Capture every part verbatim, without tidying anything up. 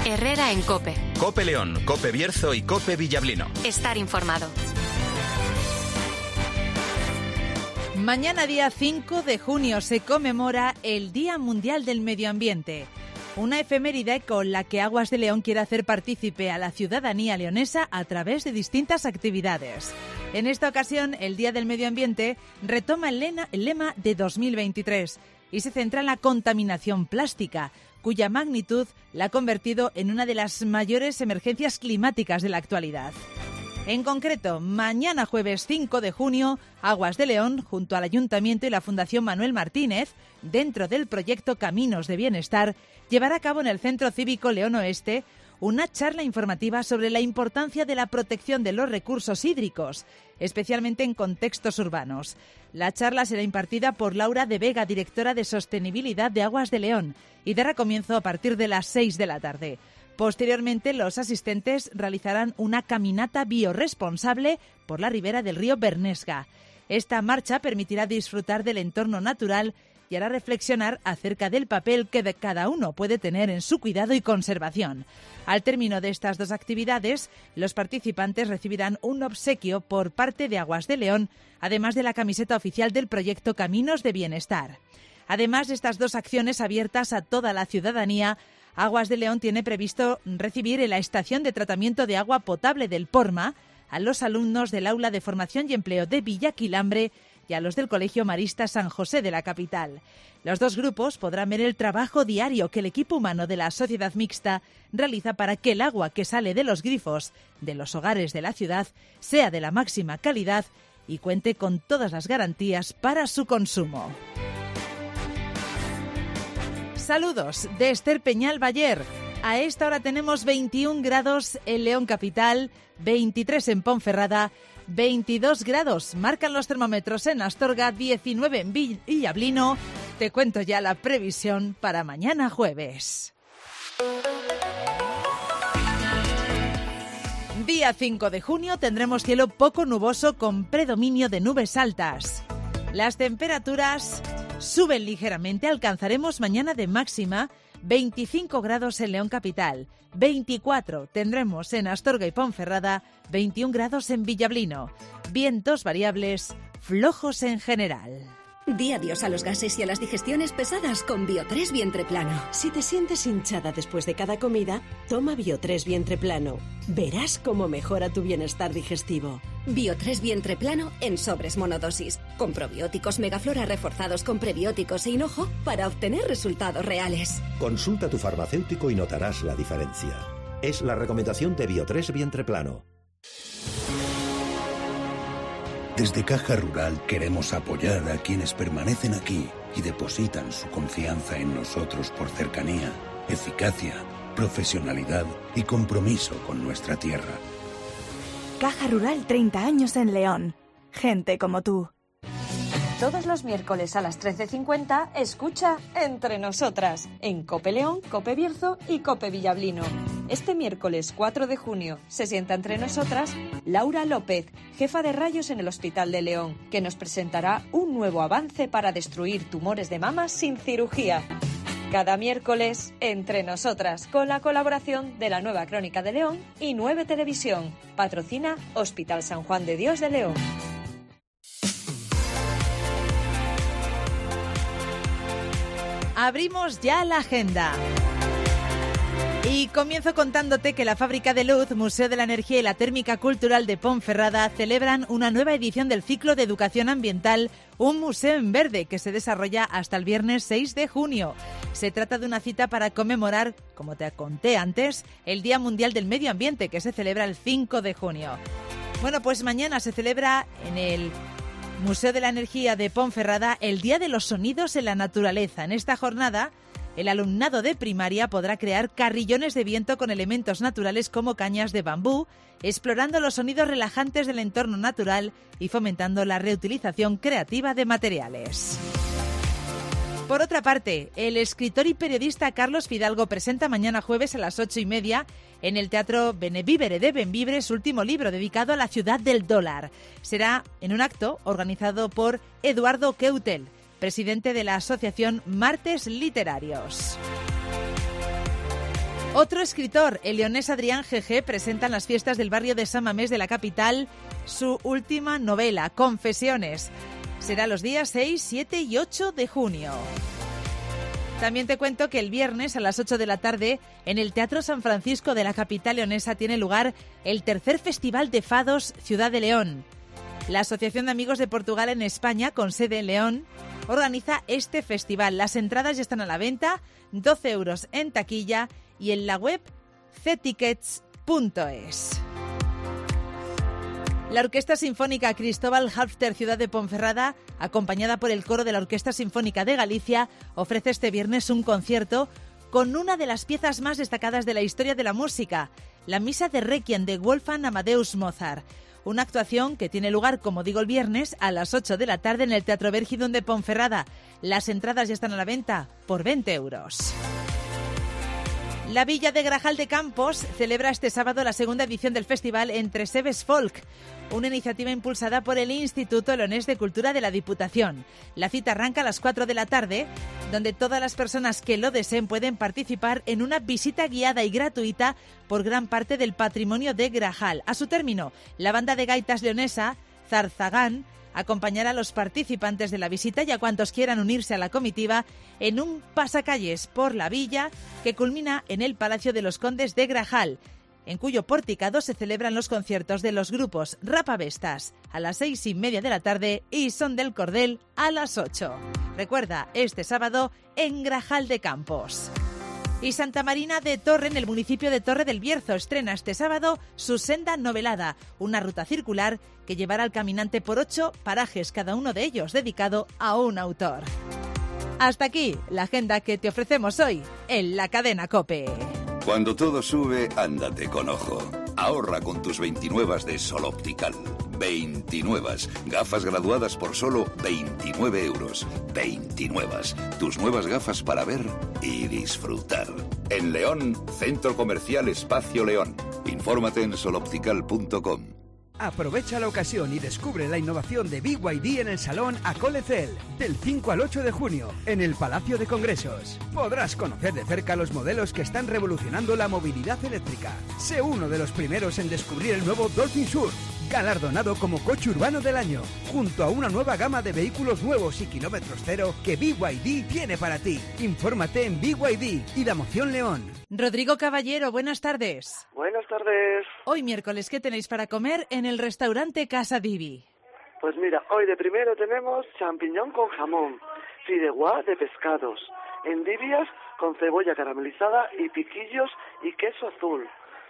Herrera en COPE. COPE León, COPE Bierzo y COPE Villablino. Estar informado. Mañana, día cinco de junio, se conmemora el Día Mundial del Medio Ambiente. Una efeméride con la que Aguas de León quiere hacer partícipe a la ciudadanía leonesa a través de distintas actividades. En esta ocasión, el Día del Medio Ambiente retoma el lema de dos mil veintitrés y se centra en la contaminación plástica, cuya magnitud la ha convertido en una de las mayores emergencias climáticas de la actualidad. En concreto, mañana jueves cinco de junio, Aguas de León, junto al Ayuntamiento y la Fundación Manuel Martínez, dentro del proyecto Caminos de Bienestar, llevará a cabo en el Centro Cívico León Oeste una charla informativa sobre la importancia de la protección de los recursos hídricos, especialmente en contextos urbanos. La charla será impartida por Laura de Vega, directora de Sostenibilidad de Aguas de León, y dará comienzo a partir de las seis de la tarde. Posteriormente, los asistentes realizarán una caminata biorresponsable por la ribera del río Bernesga. Esta marcha permitirá disfrutar del entorno natural y hará reflexionar acerca del papel que de cada uno puede tener en su cuidado y conservación. Al término de estas dos actividades, los participantes recibirán un obsequio por parte de Aguas de León, además de la camiseta oficial del proyecto Caminos de Bienestar. Además de estas dos acciones abiertas a toda la ciudadanía, Aguas de León tiene previsto recibir en la estación de tratamiento de agua potable del Porma a los alumnos del Aula de Formación y Empleo de Villaquilambre y a los del Colegio Marista San José de la capital. Los dos grupos podrán ver el trabajo diario que el equipo humano de la sociedad mixta realiza para que el agua que sale de los grifos de los hogares de la ciudad sea de la máxima calidad y cuente con todas las garantías para su consumo. Saludos de Esther Peñal Bayer. A esta hora tenemos veintiún grados en León capital, veintitrés en Ponferrada, veintidós grados marcan los termómetros en Astorga, diecinueve en Villablino. Te cuento ya la previsión para mañana jueves. Día cinco de junio tendremos cielo poco nuboso con predominio de nubes altas. Las temperaturas suben ligeramente, alcanzaremos mañana de máxima veinticinco grados en León capital, veinticuatro tendremos en Astorga y Ponferrada, veintiún grados en Villablino. Vientos variables, flojos en general. Di adiós a los gases y a las digestiones pesadas con Bio tres Vientre Plano. Si te sientes hinchada después de cada comida, toma Bio tres Vientre Plano. Verás cómo mejora tu bienestar digestivo. Bio tres Vientre Plano en sobres monodosis, con probióticos Megaflora reforzados con prebióticos e hinojo para obtener resultados reales. Consulta a tu farmacéutico y notarás la diferencia. Es la recomendación de Bio tres Vientre Plano. Desde Caja Rural queremos apoyar a quienes permanecen aquí y depositan su confianza en nosotros por cercanía, eficacia, profesionalidad y compromiso con nuestra tierra. Caja Rural, treinta años en León. Gente como tú. Todos los miércoles a las trece cincuenta, escucha Entre Nosotras, en COPE León, COPE Bierzo y COPE Villablino. Este miércoles cuatro de junio se sienta entre nosotras Laura López, jefa de rayos en el Hospital de León, que nos presentará un nuevo avance para destruir tumores de mama sin cirugía. Cada miércoles, Entre Nosotras, con la colaboración de la Nueva Crónica de León y nueve Televisión. Patrocina Hospital San Juan de Dios de León. Abrimos ya la agenda. Y comienzo contándote que la Fábrica de Luz, Museo de la Energía y la Térmica Cultural de Ponferrada celebran una nueva edición del ciclo de educación ambiental Un Museo en Verde, que se desarrolla hasta el viernes seis de junio. Se trata de una cita para conmemorar, como te conté antes, el Día Mundial del Medio Ambiente, que se celebra el cinco de junio. Bueno, pues mañana se celebra en el Museo de la Energía de Ponferrada el Día de los Sonidos en la Naturaleza. En esta jornada, el alumnado de primaria podrá crear carrillones de viento con elementos naturales como cañas de bambú, explorando los sonidos relajantes del entorno natural y fomentando la reutilización creativa de materiales. Por otra parte, el escritor y periodista Carlos Fidalgo presenta mañana jueves a las ocho y media en el Teatro Benevívere de Bembibre su último libro dedicado a la ciudad del dólar. Será en un acto organizado por Eduardo Keutel, presidente de la asociación Martes Literarios. Otro escritor, el leonés Adrián G G, presenta en las fiestas del barrio de San Mamés de la capital su última novela, Confesiones. Será los días seis, siete y ocho de junio. También te cuento que el viernes a las ocho de la tarde en el Teatro San Francisco de la capital leonesa tiene lugar el tercer Festival de Fados Ciudad de León. La Asociación de Amigos de Portugal en España, con sede en León, organiza este festival. Las entradas ya están a la venta, doce euros en taquilla y en la web c tickets punto es. La Orquesta Sinfónica Cristóbal Halfter Ciudad de Ponferrada, acompañada por el coro de la Orquesta Sinfónica de Galicia, ofrece este viernes un concierto con una de las piezas más destacadas de la historia de la música, la Misa de Requiem de Wolfgang Amadeus Mozart. Una actuación que tiene lugar, como digo, el viernes a las ocho de la tarde en el Teatro Vergidón de Ponferrada. Las entradas ya están a la venta por veinte euros. La Villa de Grajal de Campos celebra este sábado la segunda edición del festival Entre Sebes Folk, una iniciativa impulsada por el Instituto Leonés de Cultura de la Diputación. La cita arranca a las cuatro de la tarde, donde todas las personas que lo deseen pueden participar en una visita guiada y gratuita por gran parte del patrimonio de Grajal. A su término, la banda de gaitas leonesa, Zarzagán, acompañará a los participantes de la visita y a cuantos quieran unirse a la comitiva en un pasacalles por la villa que culmina en el Palacio de los Condes de Grajal, en cuyo porticado se celebran los conciertos de los grupos Rapavestas a las seis y media de la tarde y Son del Cordel a las ocho. Recuerda, este sábado en Grajal de Campos. Y Santa Marina de Torre, en el municipio de Torre del Bierzo, estrena este sábado su senda novelada, una ruta circular que llevará al caminante por ocho parajes, cada uno de ellos dedicado a un autor. Hasta aquí la agenda que te ofrecemos hoy en la cadena COPE. Cuando todo sube, ándate con ojo. Ahorra con tus veintinuevas de Sol Optical. veintinuevas. Gafas graduadas por solo veintinueve euros. veintinuevas. Tus nuevas gafas para ver y disfrutar. En León, Centro Comercial Espacio León. Infórmate en sol optical punto com. Aprovecha la ocasión y descubre la innovación de B Y D en el Salón Acolecel, del cinco al ocho de junio, en el Palacio de Congresos. Podrás conocer de cerca los modelos que están revolucionando la movilidad eléctrica. Sé uno de los primeros en descubrir el nuevo Dolphin Surf, galardonado como coche urbano del año, junto a una nueva gama de vehículos nuevos y kilómetros cero que B Y D tiene para ti. Infórmate en B Y D y La Moción León. Rodrigo Caballero, buenas tardes. Buenas tardes. Hoy miércoles, ¿qué tenéis para comer en el restaurante Casa Divi? Pues mira, hoy de primero tenemos champiñón con jamón, fideuá de pescados, endivias con cebolla caramelizada y piquillos y queso azul,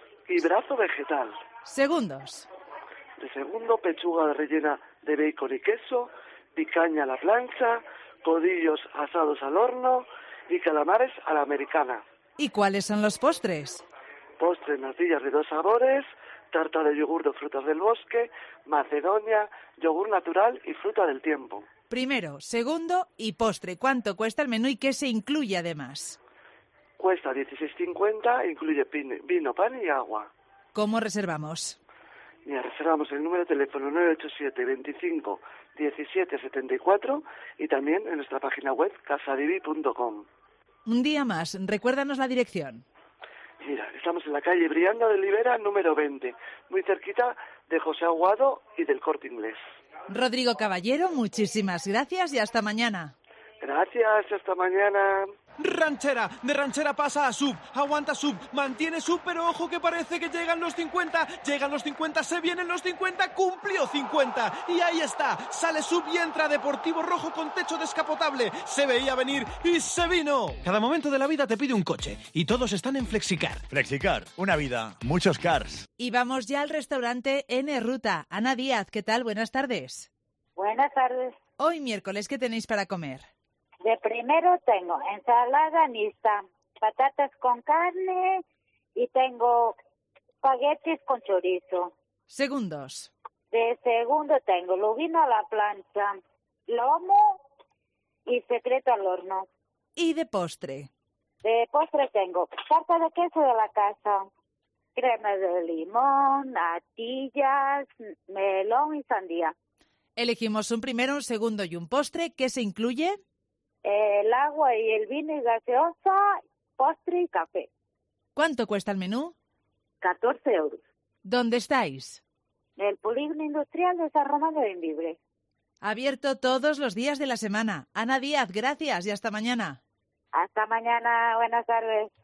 y brazo vegetal. Segundos. De segundo, pechuga rellena de bacon y queso, picaña a la plancha, codillos asados al horno y calamares a la americana. ¿Y cuáles son los postres? Postres, natillas de dos sabores, tarta de yogur de frutas del bosque, macedonia, yogur natural y fruta del tiempo. Primero, segundo y postre. ¿Cuánto cuesta el menú y qué se incluye además? Cuesta dieciséis cincuenta, incluye vino, pan y agua. ¿Cómo reservamos? Mira, reservamos el número de teléfono nueve ocho siete, veinticinco, diecisiete setenta y cuatro y también en nuestra página web casadivi punto com. Un día más, recuérdanos la dirección. Mira, estamos en la calle Brianda de Libera, número veinte, muy cerquita de José Aguado y del Corte Inglés. Rodrigo Caballero, muchísimas gracias y hasta mañana. Gracias, hasta mañana. Ranchera, de ranchera pasa a sub, aguanta sub, mantiene sub, pero ojo que parece que llegan los cincuenta, llegan los cincuenta, se vienen los cincuenta, cumplió cincuenta, y ahí está, sale sub y entra Deportivo Rojo con techo descapotable, se veía venir y se vino. Cada momento de la vida te pide un coche, y todos están en Flexicar. Flexicar, una vida, muchos cars. Y vamos ya al restaurante N Ruta. Ana Díaz, ¿qué tal? Buenas tardes. Buenas tardes. Hoy miércoles, ¿qué tenéis para comer? De primero tengo ensalada mixta, patatas con carne y tengo espaguetis con chorizo. Segundos. De segundo tengo lubino a la plancha, lomo y secreto al horno. ¿Y de postre? De postre tengo tarta de queso de la casa, crema de limón, natillas, melón y sandía. Elegimos un primero, un segundo y un postre. ¿Qué se incluye? El agua y el vino y gaseosa, postre y café. ¿Cuánto cuesta el menú? catorce euros. ¿Dónde estáis? El polígono industrial de San Román de Bembibre. Abierto todos los días de la semana. Ana Díaz, gracias y hasta mañana. Hasta mañana, buenas tardes.